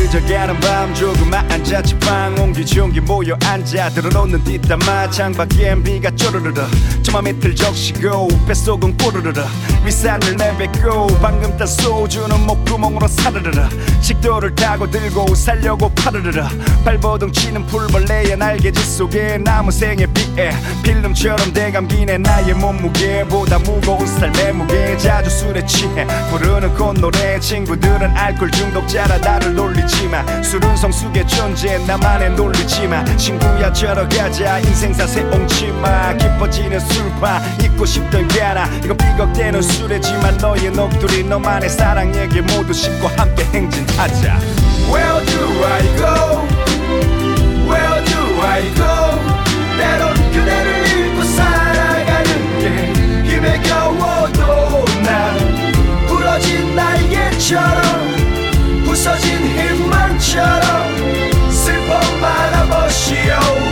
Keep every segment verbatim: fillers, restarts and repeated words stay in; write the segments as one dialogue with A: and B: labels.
A: 늦어가는 밤 조그마한 자취방 옹기종기 모여 앉아 들어놓는 뒷담화 창밖엔 비가 쪼르르르 저만 밑을 적시고 뱃속은 꼬르르르 위산을 내뱉고 방금 딴 소주는 목구멍으로 사르르르 식도를 타고 들고 살려고 파르르르 발버둥 치는 풀벌레의 날개짓 속에 나무생에 비해 필름처럼 대감기네 나의 몸무게보다 무거운 삶의 무게 자주 술에 취해 부르는 콧노래 친구들은 알코올 중독자라 나를 놀리지만 술은 성숙의 존재 나만의 놀리지만 친구야 저러가자 인생사 새옹치마 깊어지는 술파 잊고 싶던 게나 이건 삐걱대는 술이지만 너의 녹두리 너만의 사랑 얘기 모두 싣고 함께 행진하자. Where do I go? Where do I go? 때론 그대를 잊고 살아가는 게 힘에 겨워도 난 부러진 날개처럼 부서진 희망처럼 슬픔만 아버시오.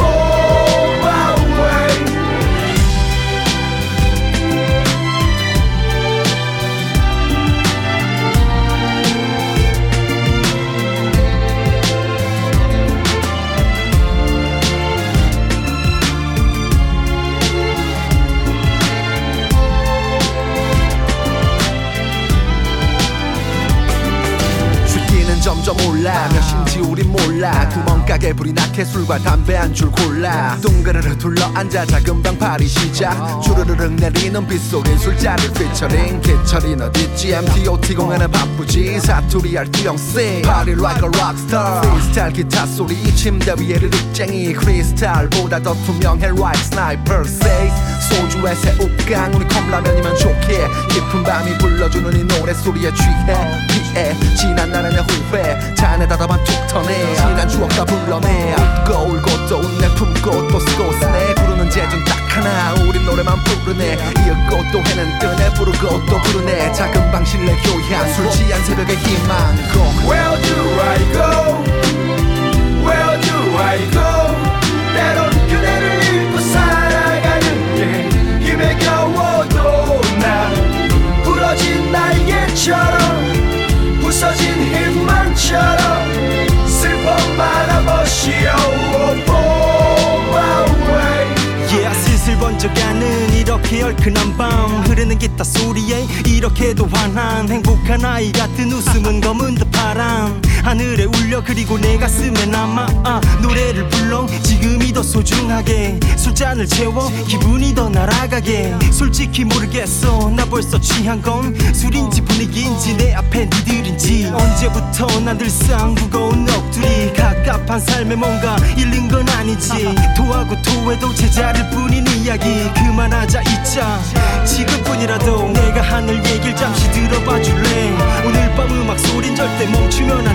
B: 점점 올라 몇인지 우린 몰라 구멍가게 불이 나게 술과 담배 한 줄 골라 둥그르르 둘러앉아 작은 방파리 시작 주르르륵 내리는 빗속에 술자리를 피처링 기철인 어딨지 엠티오티 공연은 바쁘지 사투리 알투영씨 Party like a rockstar 프리스타일 기타 소리 침대 위에 르륵쟁이 크리스탈보다 더 투명해 like sniper say 소주에 새우깡 우리 컵라면이면 좋게 깊은 밤이 불러주는 이 노래소리에 취해 피해 지난 날의 후회 잔에 닫아만 툭 터내 지난 추억 다 불러내 웃고 울고 또 웃네 품고 또 쓰고 쓰네 부르는 재준 딱 하나 우린 노래만 부르네 이윽고 또 해는 뜨네 부르고 또 부르네 작은 방 실내 교양 술 취한 새벽의 희망곡
A: Where do I go? Where do I go? 때론 그대를 잊고 살아가는 게 힘에 겨워도 난 부러진 날개처럼 부서진 희망처럼 슬픔만 아버시오.
C: Yeah, 슬슬 번져가는 이렇게 얼큰한 밤 흐르는 기타 소리에 이렇게도 환한 행복한 아이 같은 웃음은 검은 듯파란 하늘에 울려 그리고 내 가슴에 남아 아, 노래를 불러 지금이 더 소중하게 술잔을 채워 기분이 더 날아가게 솔직히 모르겠어 나 벌써 취한 건 술인지 분위기인지 내 앞에 니들인지 언제부터 난 늘상 무거운 넋두리 갑갑한 삶에 뭔가 잃는 건 아니지 토하고 토해도 제자릴 뿐인 이야기 그만하자 잊자 지금뿐이라도 내가 하늘 얘길 잠시 들어봐 줄래 오늘 밤 음악 소린 절대 멈추면